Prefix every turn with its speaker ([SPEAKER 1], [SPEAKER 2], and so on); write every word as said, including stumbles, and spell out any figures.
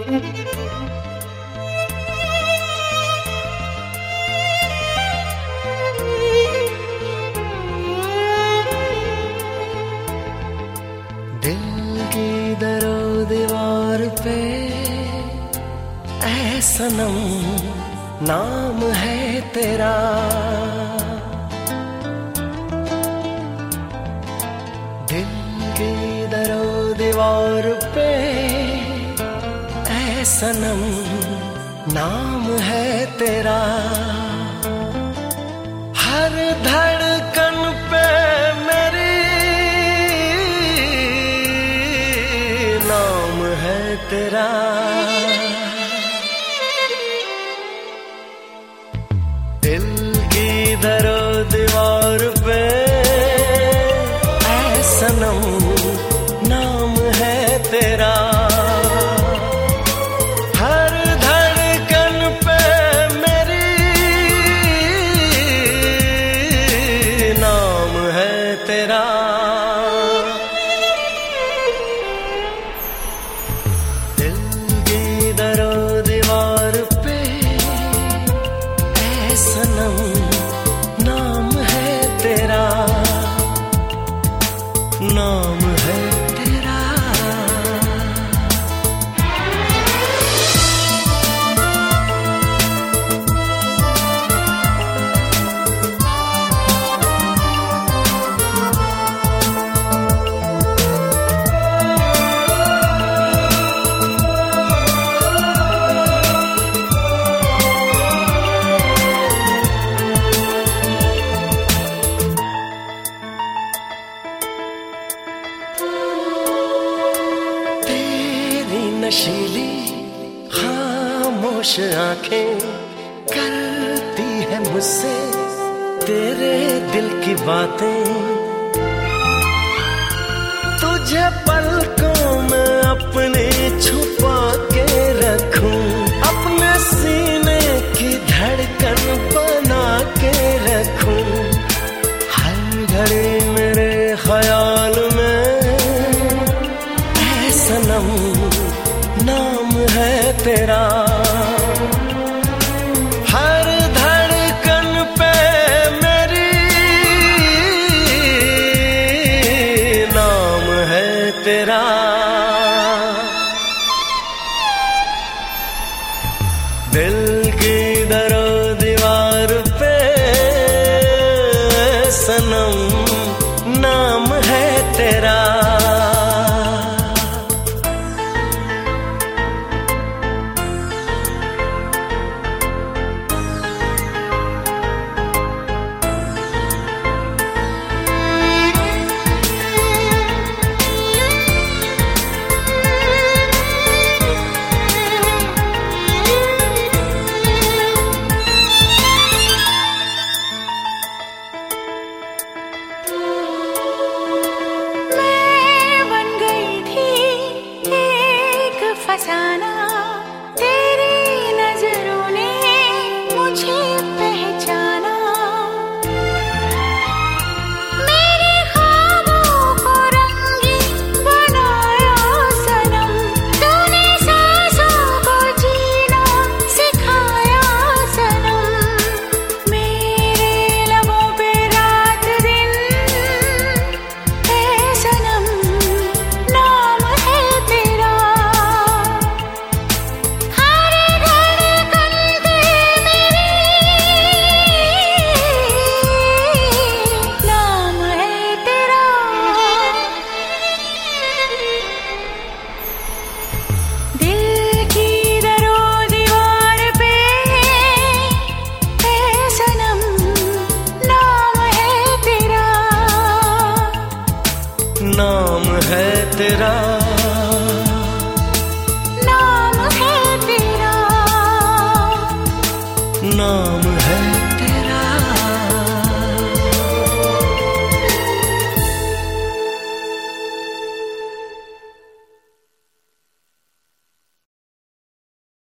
[SPEAKER 1] दिल की दरो दीवार पे ऐ सनम नाम है तेरा, दिल की दरो दीवार पे ऐ सनम नाम है तेरा। हर धड़कन पे मेरी नाम है तेरा। दिल की दरो दीवार पे ऐ सनम नाम है तेरा। हर धड़कन पे मेरी नाम है तेरा। दिल की दरो दीवार पे ऐ सनम नाम है तेरा, नाम है तेरा। नशीली खामोश आंखें करती है मुझसे तेरे दिल की बातें। तुझे पलकों में अपने छुपा के रखूं, अपने सीने की धड़कन बना के रखूं। हर घड़ी मेरे ख्याल में ऐ सनम नाम है तेरा। हर धड़कन पे मेरी नाम है तेरा। दिल की दरो दीवार पे सनम नाम है तेरा।
[SPEAKER 2] फसाना तेरी नजरों ने मुझे पहचाना। मेरे ख्वाबों को रंगीन बनाया सनम, तूने सांसों को जीना सिखाया सनम। मेरे लबों पे रात दिन ऐ सनम नाम है तेरा।
[SPEAKER 1] नाम है तेरा,
[SPEAKER 2] नाम है तेरा,
[SPEAKER 1] नाम है